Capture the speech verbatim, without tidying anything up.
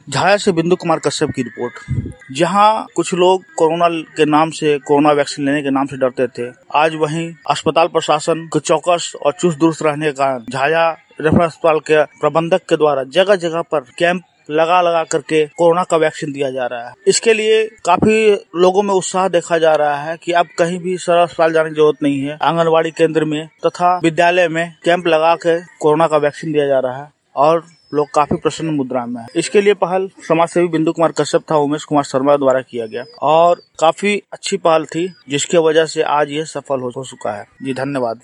झाया से बिंदु कुमार कश्यप की रिपोर्ट। जहां कुछ लोग कोरोना के नाम से, कोरोना वैक्सीन लेने के नाम से डरते थे, आज वहीं अस्पताल प्रशासन को चौकस और चुस्त दुरुस्त रहने के कारण झाया रेफरल अस्पताल के प्रबंधक के द्वारा जगह जगह पर कैंप लगा लगा करके कोरोना का वैक्सीन दिया जा रहा है। इसके लिए काफी लोगों में उत्साह देखा जा रहा है कि अब कहीं भी सदर अस्पताल जाने की जरूरत नहीं है। आंगनबाड़ी केंद्र में तथा विद्यालय में कैंप लगा के कोरोना का वैक्सीन दिया जा रहा है और लोग काफी प्रसन्न मुद्रा में है। इसके लिए पहल समाज सेवी बिंदु कुमार कश्यप था उमेश कुमार शर्मा द्वारा किया गया और काफी अच्छी पहल थी, जिसकी वजह से आज ये सफल हो चुका है। जी धन्यवाद।